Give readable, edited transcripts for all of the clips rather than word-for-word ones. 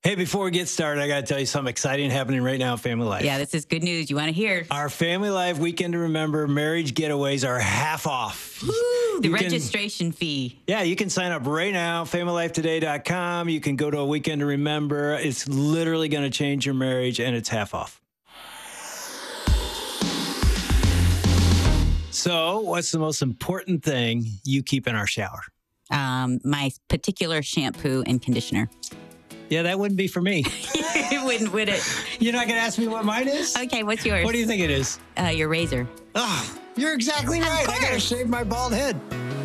Hey, before we get started, I got to tell you something exciting happening right now at Family Life. Yeah, this is good news. You want to hear? Our Family Life Weekend to Remember marriage getaways are half off. Woo, the registration fee. Yeah, you can sign up right now, familylifetoday.com. You can go to a Weekend to Remember. It's literally going to change your marriage, and it's half off. So, what's the most important thing you keep in our shower? My particular shampoo and conditioner. Yeah, that wouldn't be for me. It wouldn't, would it? You're not going to ask me what mine is? Okay, what's yours? What do you think it is? Your razor. Oh, you're exactly right. I got to shave my bald head.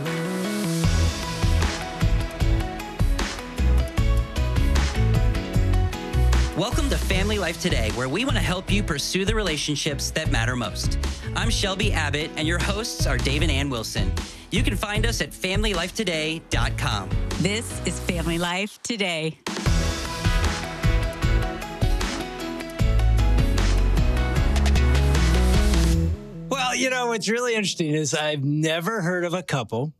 Welcome to Family Life Today, where we want to help you pursue the relationships that matter most. I'm Shelby Abbott, and your hosts are Dave and Ann Wilson. You can find us at familylifetoday.com. This is Family Life Today. Well, you know, what's really interesting is I've never heard of a couple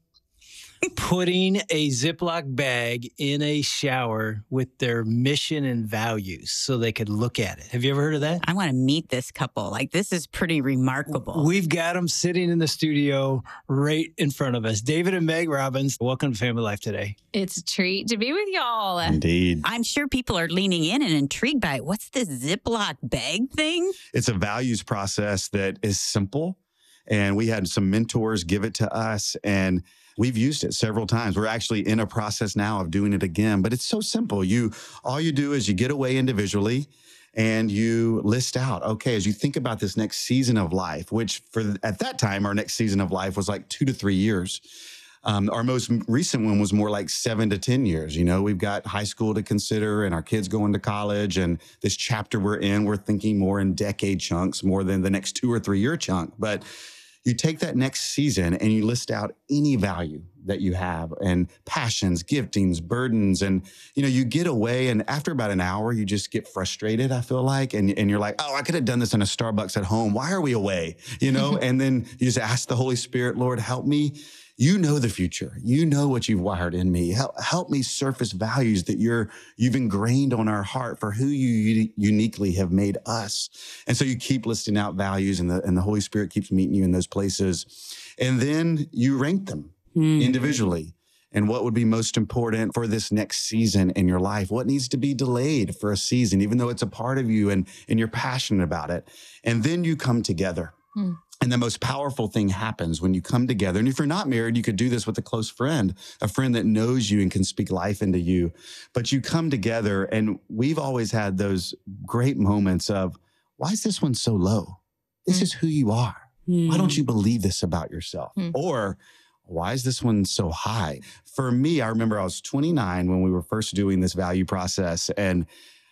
putting a Ziploc bag in a shower with their mission and values so they could look at it. Have you ever heard of that? I want to meet this couple. Like, this is pretty remarkable. We've got them sitting in the studio right in front of us. David and Meg Robbins, welcome to Family Life Today. It's a treat to be with y'all. Indeed. I'm sure people are leaning in and intrigued by it. What's this Ziploc bag thing? It's a values process that is simple. And we had some mentors give it to us, and we've used it several times. We're actually in a process now of doing it again, but it's so simple. All you do is you get away individually and you list out, okay, as you think about this next season of life, which at that time, our next season of life was like 2 to 3 years. Our most recent one was more like 7 to 10 years. You know, we've got high school to consider and our kids going to college, and this chapter we're in, we're thinking more in decade chunks more than the next 2 or 3 year chunk. But you take that next season and you list out any value that you have and passions, giftings, burdens. And, you know, you get away, and after about an hour, you just get frustrated, I feel like. And you're like, oh, I could have done this in a Starbucks at home. Why are we away? You know, and then you just ask the Holy Spirit, Lord, help me. You know the future. You know what you've wired in me. Help me surface values that you've ingrained on our heart for who you uniquely have made us. And so you keep listing out values, and the Holy Spirit keeps meeting you in those places. And then you rank them individually. And what would be most important for this next season in your life? What needs to be delayed for a season, even though it's a part of you and you're passionate about it? And then you come together. And the most powerful thing happens when you come together. And if you're not married, you could do this with a close friend, a friend that knows you and can speak life into you. But you come together, and we've always had those great moments of, why is this one so low? This is who you are. Why don't you believe this about yourself? Or why is this one so high? For me, I remember I was 29 when we were first doing this value process, and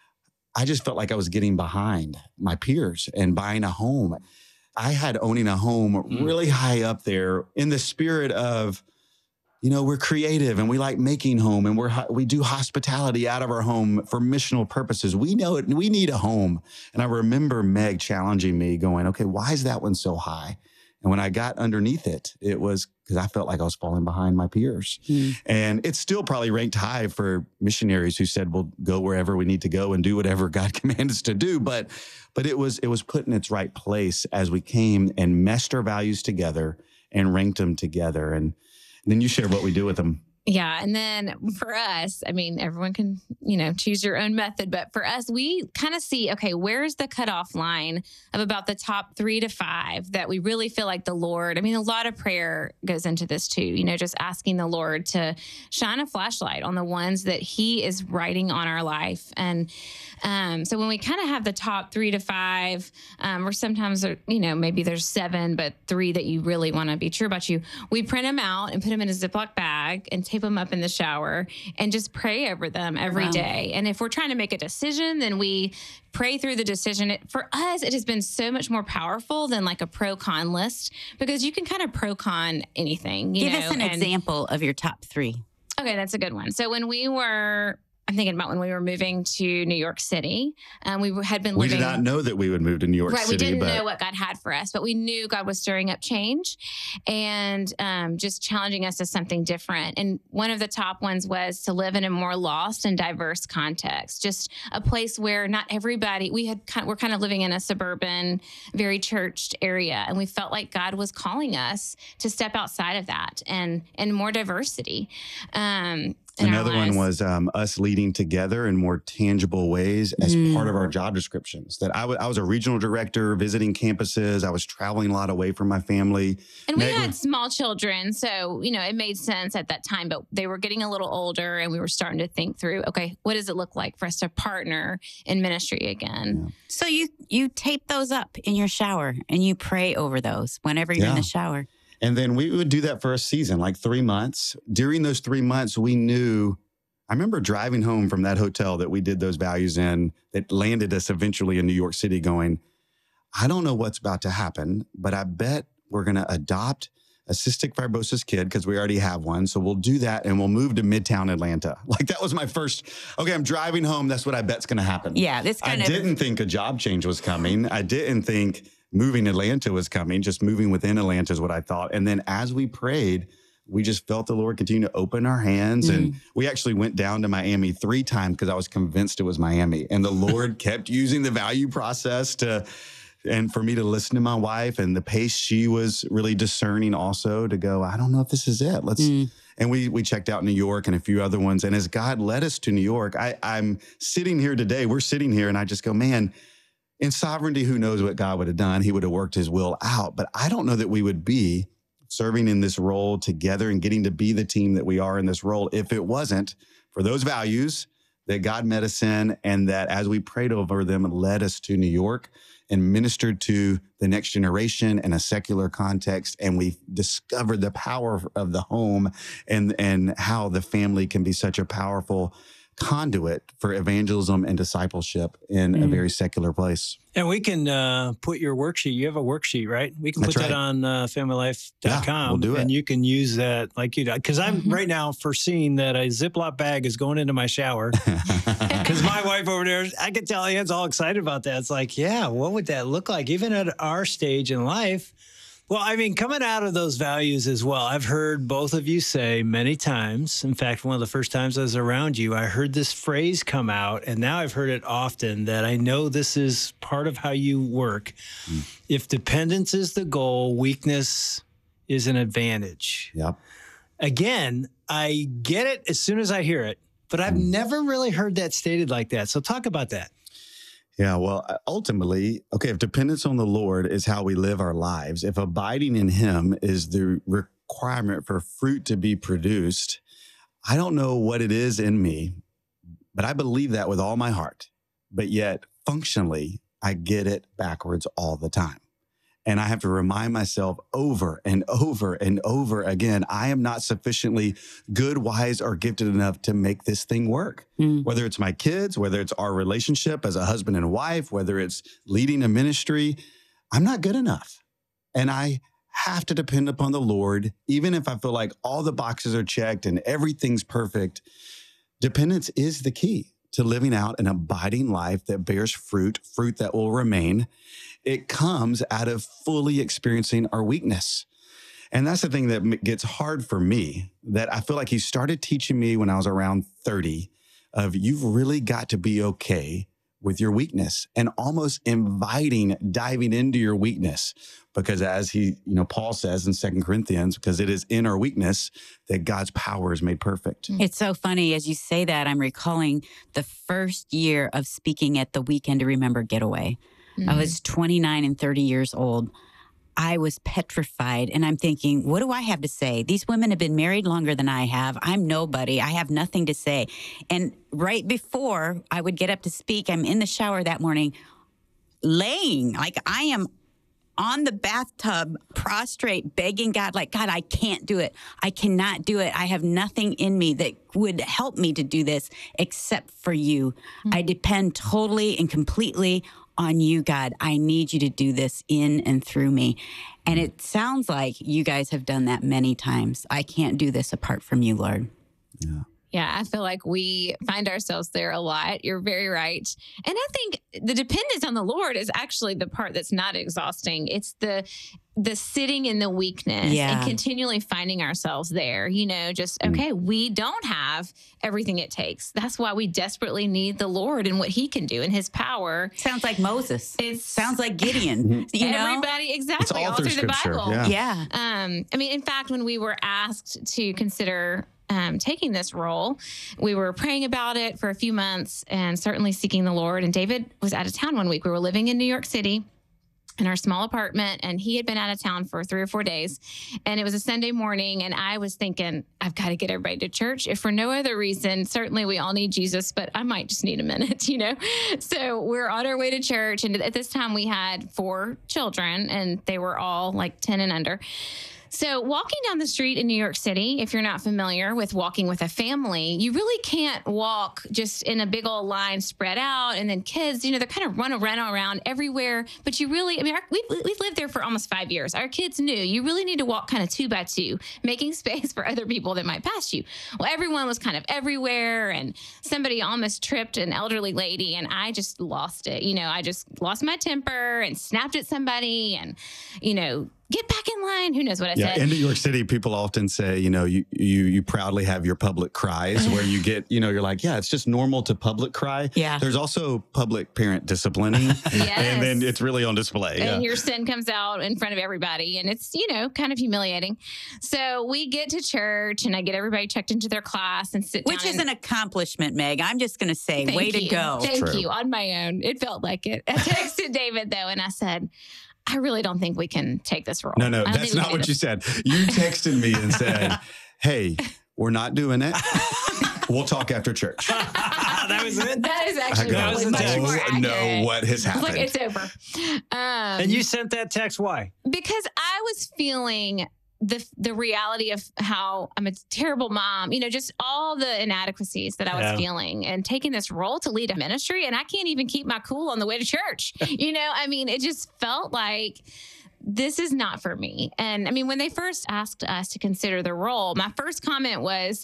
I just felt like I was getting behind my peers and buying a home. I had owning a home really high up there in the spirit of, you know, we're creative and we like making home, and we do hospitality out of our home for missional purposes. We know it. We need a home. And I remember Meg challenging me, going, okay, why is that one so high? And when I got underneath it, it was because I felt like I was falling behind my peers. And it's still probably ranked high for missionaries who said, we'll go wherever we need to go and do whatever God commands us to do. But it was put in its right place as we came and meshed our values together and ranked them together. And then you share what we do with them. Yeah. And then for us, I mean, everyone can, choose your own method. But for us, we kind of see, okay, where's the cutoff line of about the top 3 to 5 that we really feel like the Lord, a lot of prayer goes into this too, just asking the Lord to shine a flashlight on the ones that he is writing on our life. And so when we kind of have the top 3 to 5, or sometimes, maybe there's 7, but 3 that you really want to be true about you, we print them out and put them in a Ziploc bag and tape them up in the shower and just pray over them every day. And if we're trying to make a decision, then we pray through the decision. For us, it has been so much more powerful than like a pro-con list, because you can kind of pro-con anything. Give us an example of your top 3. Okay, that's a good one. So when we were I'm thinking about when we were moving to New York City. We had been We living. did not know that we would move to New York Right, City. we didn't but know what God had for us, but we knew God was stirring up change and just challenging us to something different. And one of the top ones was to live in a more lost and diverse context, just a place where not everybody. We're kind of living in a suburban, very churched area, and we felt like God was calling us to step outside of that and more diversity. Another one was us leading together in more tangible ways as part of our job descriptions. That I was a regional director visiting campuses. I was traveling a lot away from my family. And we had small children, so, it made sense at that time, but they were getting a little older and we were starting to think through, okay, what does it look like for us to partner in ministry again? Yeah. So you tape those up in your shower and you pray over those whenever you're in the shower. And then we would do that for a season, like 3 months. During those 3 months, we knew, I remember driving home from that hotel that we did those values in, that landed us eventually in New York City going, I don't know what's about to happen, but I bet we're going to adopt a cystic fibrosis kid because we already have one. So we'll do that and we'll move to Midtown Atlanta. Like that was my first, okay, I'm driving home. That's what I bet's going to happen. Yeah. I didn't think a job change was coming. I didn't think moving Atlanta was coming. Just moving within Atlanta is what I thought. And then as we prayed, we just felt the Lord continue to open our hands. And we actually went down to Miami 3 times because I was convinced it was Miami. And the Lord kept using the value process and for me to listen to my wife and the pace she was really discerning also to go, I don't know if this is it. And we checked out New York and a few other ones. And as God led us to New York, I'm sitting here today, we're sitting here and I just go, man, in sovereignty, who knows what God would have done? He would have worked his will out. But I don't know that we would be serving in this role together and getting to be the team that we are in this role if it wasn't for those values that God met us in and that as we prayed over them, it led us to New York and ministered to the next generation in a secular context. And we discovered the power of the home and how the family can be such a powerful conduit for evangelism and discipleship in a very secular place. And we can put your worksheet. You have a worksheet, right? We can put that on familylife.com. Yeah, we'll do it. And you can use that like you do. Because I'm right now foreseeing that a Ziploc bag is going into my shower. Because my wife over there, I can tell Anne's all excited about that. It's like, yeah, what would that look like? Even at our stage in life. Well, I mean, coming out of those values as well, I've heard both of you say many times. In fact, one of the first times I was around you, I heard this phrase come out, and now I've heard it often that I know this is part of how you work. If dependence is the goal, weakness is an advantage. Yep. Again, I get it as soon as I hear it, but I've never really heard that stated like that. So talk about that. Yeah, well, ultimately, okay, if dependence on the Lord is how we live our lives, if abiding in him is the requirement for fruit to be produced, I don't know what it is in me, but I believe that with all my heart. But yet, functionally, I get it backwards all the time. And I have to remind myself over and over and over again, I am not sufficiently good, wise, or gifted enough to make this thing work. Whether it's my kids, whether it's our relationship as a husband and wife, whether it's leading a ministry, I'm not good enough. And I have to depend upon the Lord, even if I feel like all the boxes are checked and everything's perfect. Dependence is the key to living out an abiding life that bears fruit that will remain. It comes out of fully experiencing our weakness. And that's the thing that gets hard for me, that I feel like he started teaching me when I was around 30 of you've really got to be okay with your weakness and almost diving into your weakness. Because as Paul says in 2 Corinthians, because it is in our weakness that God's power is made perfect. It's so funny as you say that, I'm recalling the first year of speaking at the Weekend to Remember Getaway. I was 29 and 30 years old. I was petrified and I'm thinking, what do I have to say? These women have been married longer than I have. I'm nobody. I have nothing to say. And right before I would get up to speak, I'm in the shower that morning laying like I am on the bathtub, prostrate, begging God, like, God, I can't do it. I cannot do it. I have nothing in me that would help me to do this except for you. I depend totally and completely on you, God. I need you to do this in and through me. And it sounds like you guys have done that many times. I can't do this apart from you, Lord. Yeah. Yeah, I feel like we find ourselves there a lot. You're very right. And I think the dependence on the Lord is actually the part that's not exhausting. It's the sitting in the weakness and continually finding ourselves there, just, okay, we don't have everything it takes. That's why we desperately need the Lord and what he can do and his power. Sounds like Moses. It sounds like Gideon. Everybody, exactly. It's all through the Scripture. Bible. Yeah. In fact, when we were asked to consider taking this role, we were praying about it for a few months and certainly seeking the Lord. And David was out of town one week. We were living in New York City in our small apartment, and he had been out of town for 3 or 4 days. And it was a Sunday morning, and I was thinking, I've got to get everybody to church. If for no other reason, certainly we all need Jesus, but I might just need a minute, So we're on our way to church. And at this time we had 4 children, and they were all like 10 and under. So walking down the street in New York City, if you're not familiar with walking with a family, you really can't walk just in a big old line spread out. And then kids, they're kind of run around everywhere. But you really, we've lived there for almost 5 years. Our kids knew you really need to walk kind of 2 by 2, making space for other people that might pass you. Well, everyone was kind of everywhere, and somebody almost tripped an elderly lady, and I just lost it. I just lost my temper and snapped at somebody and, get back in line. Who knows what I said? In New York City, people often say, you proudly have your public cries where you get, you're like, yeah, it's just normal to public cry. Yeah. There's also public parent disciplining. Yes. And then it's really on display. And your sin comes out in front of everybody. And it's, kind of humiliating. So we get to church, and I get everybody checked into their class and sit down. Which is an accomplishment, Meg. I'm just going to say, way to go. Thank you. On my own. It felt like it. I texted David, though, and I said, I really don't think we can take this role. No, that's not what you said. You texted me and said, hey, we're not doing it. We'll talk after church. That was it? That is actually probably much more accurate. Know what has happened. Like, it's over. And you sent that text, why? Because I was feeling the reality of how I'm a terrible mom, just all the inadequacies that I was feeling, and taking this role to lead a ministry, and I can't even keep my cool on the way to church. It just felt like this is not for me. And when they first asked us to consider the role, my first comment was,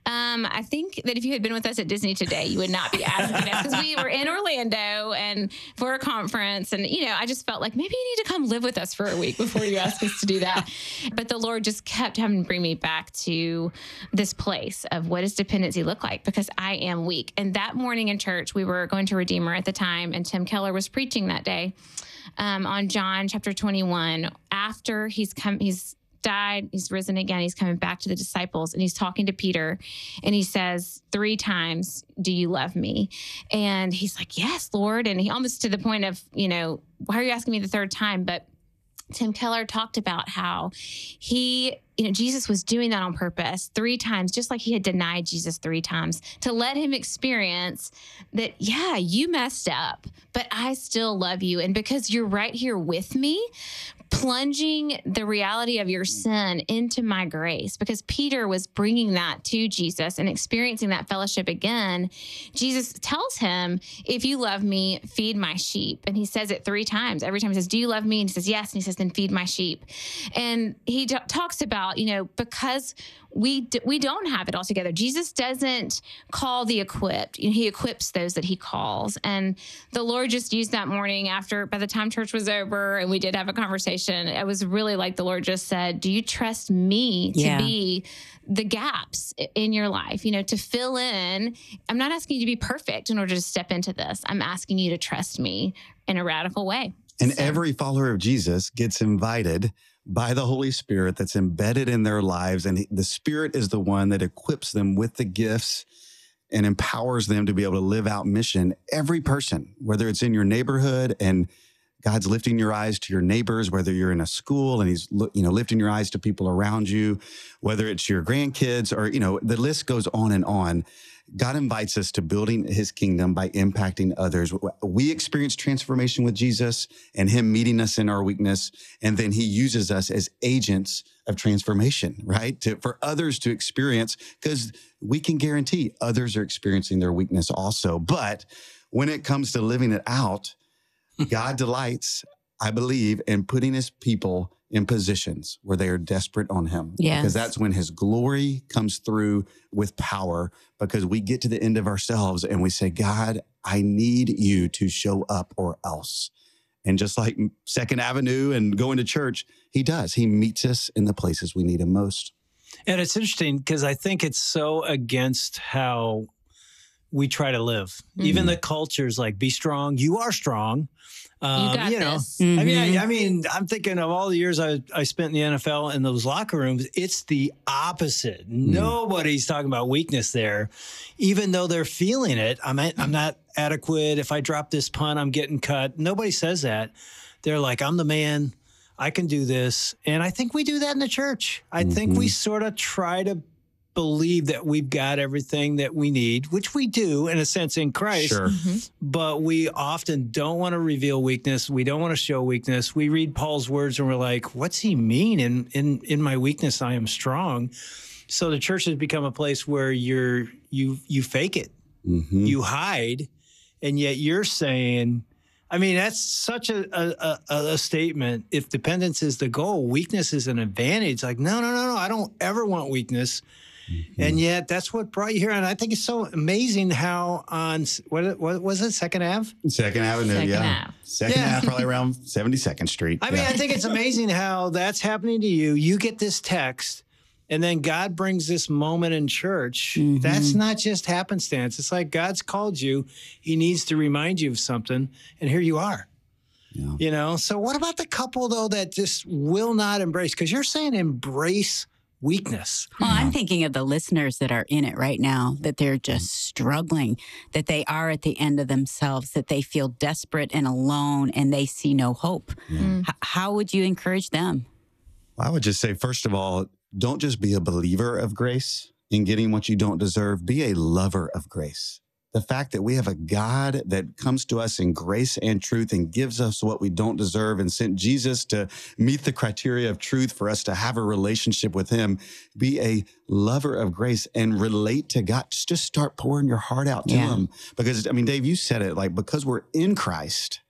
I think that if you had been with us at Disney today, you would not be asking us, because we were in Orlando and for a conference. And, I just felt like maybe you need to come live with us for a week before you ask us to do that. But the Lord just kept having to bring me back to this place of what does dependency look like? Because I am weak. And that morning in church, we were going to Redeemer at the time, and Tim Keller was preaching that day. On John chapter 21, after he's died, he's risen again, he's coming back to the disciples, and he's talking to Peter, and he says 3 times, do you love me? And he's like, yes, Lord. And he almost to the point of, why are you asking me the 3rd time? But Tim Keller talked about how Jesus was doing that on purpose 3 times, just like he had denied Jesus 3 times, to let him experience that, yeah, you messed up, but I still love you. And because you're right here with me, plunging the reality of your sin into my grace, because Peter was bringing that to Jesus and experiencing that fellowship again. Jesus tells him, if you love me, feed my sheep. And he says it 3 times. Every time he says, do you love me? And he says, yes. And he says, then feed my sheep. And he talks about, because we don't have it all together. Jesus doesn't call the equipped. He equips those that he calls. And the Lord just used that morning by the time church was over and we did have a conversation, it was really like the Lord just said, do you trust me to be the gaps in your life, to fill in? I'm not asking you to be perfect in order to step into this. I'm asking you to trust me in a radical way. And every follower of Jesus gets invited by the Holy Spirit that's embedded in their lives. And the Spirit is the one that equips them with the gifts and empowers them to be able to live out mission. Every person, whether it's in your neighborhood and God's lifting your eyes to your neighbors, whether you're in a school and he's lifting your eyes to people around you, whether it's your grandkids or, the list goes on and on. God invites us to building his kingdom by impacting others. We experience transformation with Jesus and him meeting us in our weakness. And then he uses us as agents of transformation, right? For others to experience, because we can guarantee others are experiencing their weakness also. But when it comes to living it out, God delights, I believe, in putting his people in positions where they are desperate on him. Yes. Because that's when his glory comes through with power, because we get to the end of ourselves and we say, God, I need you to show up or else. And just like Second Avenue and going to church, he does. He meets us in the places we need him most. And it's interesting because I think it's so against how we try to live. Mm-hmm. Even the culture's like, be strong. You are strong. You got this. Mm-hmm. I mean, I'm thinking of all the years I spent in the NFL in those locker rooms. It's the opposite. Nobody's talking about weakness there, even though they're feeling it. I'm not adequate. If I drop this punt, I'm getting cut. Nobody says that. They're like, I'm the man. I can do this. And I think we do that in the church. I think we sort of try to believe that we've got everything that we need, which we do in a sense in Christ. Sure. But we often don't want to reveal weakness. We don't want to show weakness. We read Paul's words and we're like, what's he mean? In my weakness, I am strong. So the church has become a place where you fake it, you hide, and yet you're saying, I mean, that's such a statement. If dependence is the goal, weakness is an advantage. Like, no. I don't ever want weakness. And yet that's what brought you here. And I think it's so amazing how on, what was it, Second Ave? Second Avenue, Second Ave, probably around 72nd Street. I mean, I think it's amazing how that's happening to you. You get this text, and then God brings this moment in church. That's not just happenstance. It's like God's called you. He needs to remind you of something, and here you are. Yeah. You know? So what about the couple, though, that just will not embrace? Because you're saying embrace weakness. Well, I'm thinking of the listeners that are in it right now, that they're just struggling, that they are at the end of themselves, that they feel desperate and alone and they see no hope. How would you encourage them? Well, I would just say, first of all, don't just be a believer of grace in getting what you don't deserve. Be a lover of grace. The fact that we have a God that comes to us in grace and truth and gives us what we don't deserve and sent Jesus to meet the criteria of truth for us to have a relationship with him. Be a lover of grace and relate to God. Just start pouring your heart out to him. Because, I mean, Dave, you said it, like, because we're in Christ,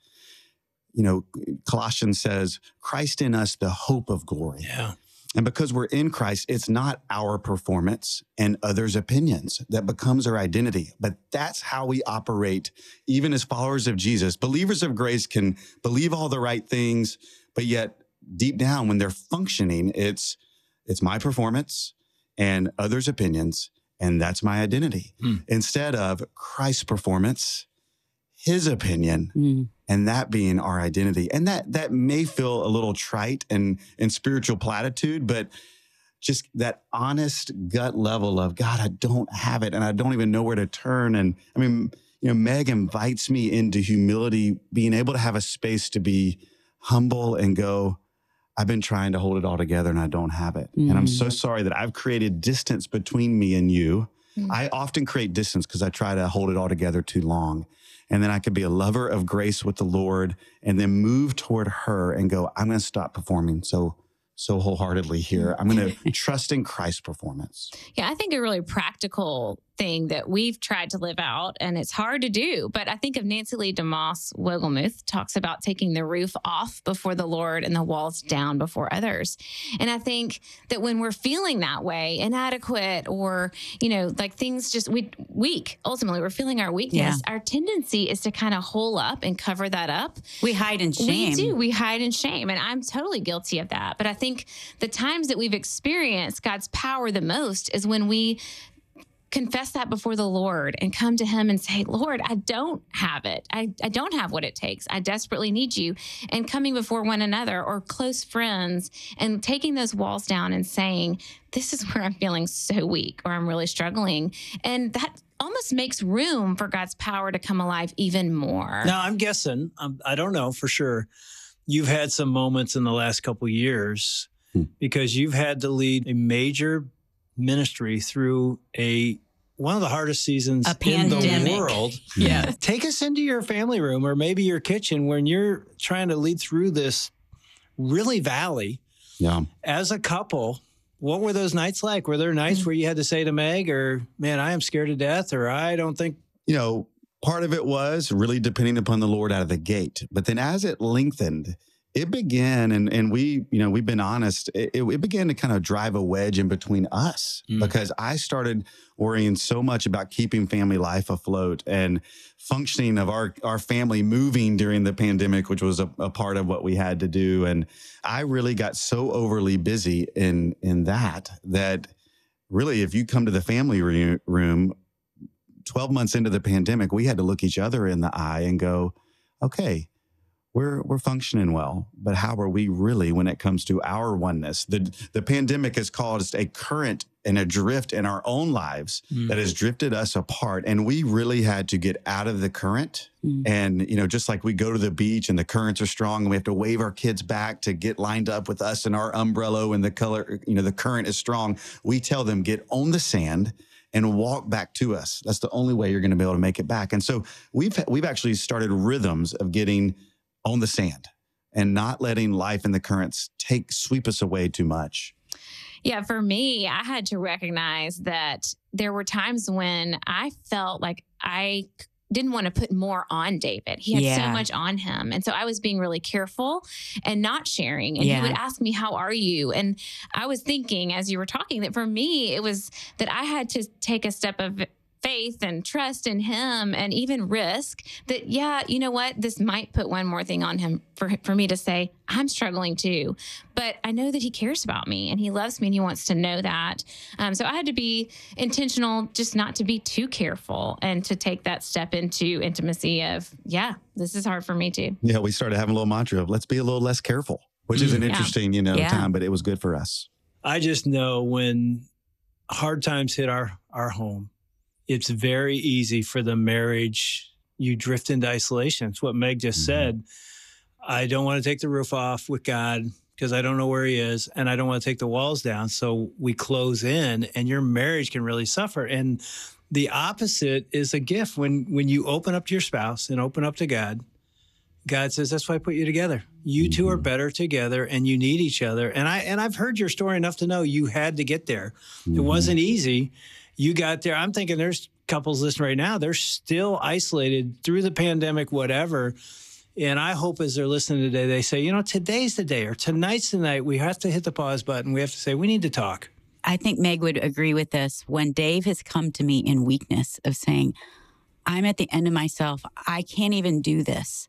you know, Colossians says, Christ in us, the hope of glory. Yeah. And because we're in Christ, it's not our performance and others' opinions that becomes our identity. But that's how we operate, even as followers of Jesus. Believers of grace can believe all the right things, but yet deep down, when they're functioning, it's my performance and others' opinions, and that's my identity. Instead of Christ's performance, his opinion, and that being our identity. And that may feel a little trite and spiritual platitude, but just that honest gut level of, God, I don't have it and I don't even know where to turn. And I mean, you know, Meg invites me into humility, being able to have a space to be humble and go, I've been trying to hold it all together and I don't have it. And I'm so sorry that I've created distance between me and you. I often create distance because I try to hold it all together too long. And then I could be a lover of grace with the Lord and then move toward her and go, I'm going to stop performing so wholeheartedly here. I'm going to trust in Christ's performance. Yeah, I think a really practical thing that we've tried to live out, and it's hard to do, but I think of Nancy Lee DeMoss Wogelmuth talks about taking the roof off before the Lord and the walls down before others. And I think that when we're feeling that way, inadequate or, you know, like things just weak, ultimately we're feeling our weakness. Our tendency is to kind of hole up and cover that up. We hide in shame. We do. We hide in shame. And I'm totally guilty of that. But I think the times that we've experienced God's power the most is when we confess that before the Lord and come to him and say, Lord, I don't have it. I don't have what it takes. I desperately need you. And coming before one another or close friends and taking those walls down and saying, this is where I'm feeling so weak or I'm really struggling. And that almost makes room for God's power to come alive even more. Now, I'm guessing, I don't know for sure, you've had some moments in the last couple of years because you've had to lead a major ministry through one of the hardest seasons in the world. Yeah. Take us into your family room or maybe your kitchen when you're trying to lead through this really valley. Yeah. As a couple, what were those nights like? Were there nights where you had to say to Meg, or man, I am scared to death, or I don't think... You know, part of it was really depending upon the Lord out of the gate. But then as it lengthened, It began, and we, we've been honest, it began to kind of drive a wedge in between us because I started worrying so much about keeping family life afloat and functioning of our family moving during the pandemic, which was a part of what we had to do. And I really got so overly busy in that really, if you come to the family room 12 months into the pandemic, we had to look each other in the eye and go, okay, we're functioning well, but how are we really when it comes to our oneness? The pandemic has caused a current and a drift in our own lives that has drifted us apart. And we really had to get out of the current. And, just like we go to the beach and the currents are strong and we have to wave our kids back to get lined up with us and our umbrella and the color, the current is strong. We tell them, get on the sand and walk back to us. That's the only way you're going to be able to make it back. And so we've actually started rhythms of getting on the sand and not letting life and the currents sweep us away too much. Yeah, for me, I had to recognize that there were times when I felt like I didn't want to put more on David. He had so much on him. And so I was being really careful and not sharing. And he would ask me, how are you? And I was thinking as you were talking that for me, it was that I had to take a step of faith and trust in him and even risk that, you know what, this might put one more thing on him for me to say, I'm struggling too. But I know that he cares about me and he loves me and he wants to know that. So I had to be intentional just not to be too careful and to take that step into intimacy of, this is hard for me too. Yeah, we started having a little mantra of let's be a little less careful, which is an interesting, time, but it was good for us. I just know when hard times hit our home, it's very easy for the marriage. You drift into isolation. It's what Meg just said. I don't want to take the roof off with God because I don't know where he is. And I don't want to take the walls down. So we close in and your marriage can really suffer. And the opposite is a gift. When you open up to your spouse and open up to God, God says, that's why I put you together. You two are better together and you need each other. And I've heard your story enough to know you had to get there. It wasn't easy. You got there. I'm thinking there's couples listening right now. They're still isolated through the pandemic, whatever. And I hope as they're listening today, they say, today's the day or tonight's the night. We have to hit the pause button. We have to say, we need to talk. I think Meg would agree with this. When Dave has come to me in weakness of saying, I'm at the end of myself. I can't even do this.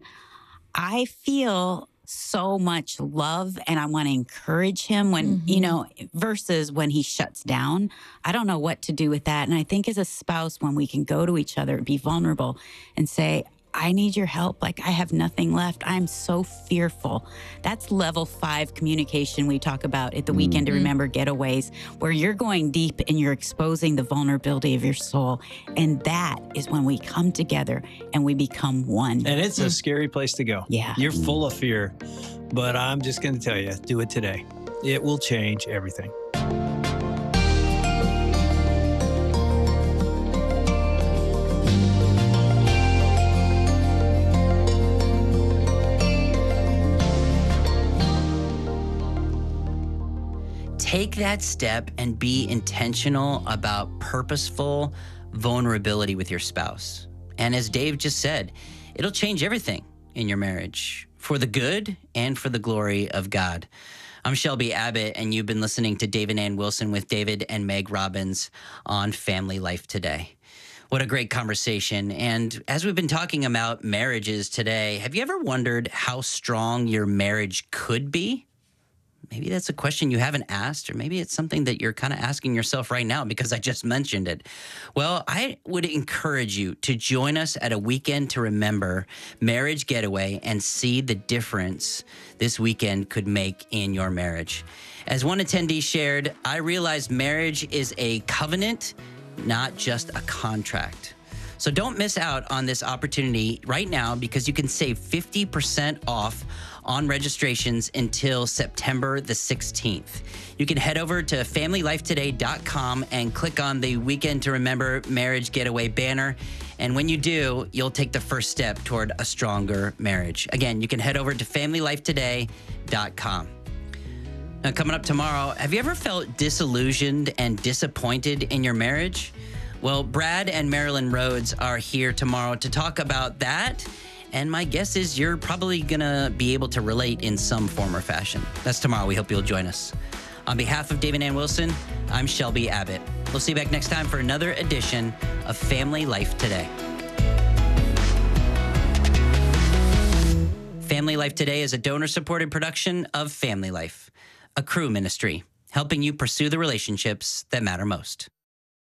I feel so much love and I want to encourage him when, versus when he shuts down. I don't know what to do with that. And I think as a spouse, when we can go to each other, be vulnerable and say, I need your help. Like I have nothing left. I'm so fearful. That's level 5 communication we talk about at the Weekend to Remember Getaways, where you're going deep and you're exposing the vulnerability of your soul. And that is when we come together and we become one. And it's a scary place to go. Yeah. You're full of fear, but I'm just going to tell you, do it today. It will change everything. Take that step and be intentional about purposeful vulnerability with your spouse. And as Dave just said, it'll change everything in your marriage for the good and for the glory of God. I'm Shelby Abbott, and you've been listening to David Ann Wilson with David and Meg Robbins on Family Life Today. What a great conversation. And as we've been talking about marriages today, have you ever wondered how strong your marriage could be? Maybe that's a question you haven't asked, or maybe it's something that you're kind of asking yourself right now because I just mentioned it. Well, I would encourage you to join us at a Weekend to Remember marriage getaway and see the difference this weekend could make in your marriage. As one attendee shared, I realized marriage is a covenant, not just a contract. So don't miss out on this opportunity right now because you can save 50% off on registrations until September the 16th. You can head over to familylifetoday.com and click on the Weekend to Remember Marriage Getaway banner. And when you do, you'll take the first step toward a stronger marriage. Again, you can head over to familylifetoday.com. Now, coming up tomorrow, have you ever felt disillusioned and disappointed in your marriage? Well, Brad and Marilyn Rhodes are here tomorrow to talk about that And my guess is you're probably going to be able to relate in some form or fashion. That's tomorrow. We hope you'll join us. On behalf of Dave and Ann Wilson, I'm Shelby Abbott. We'll see you back next time for another edition of Family Life Today. Family Life Today is a donor-supported production of Family Life, a Cru ministry, helping you pursue the relationships that matter most.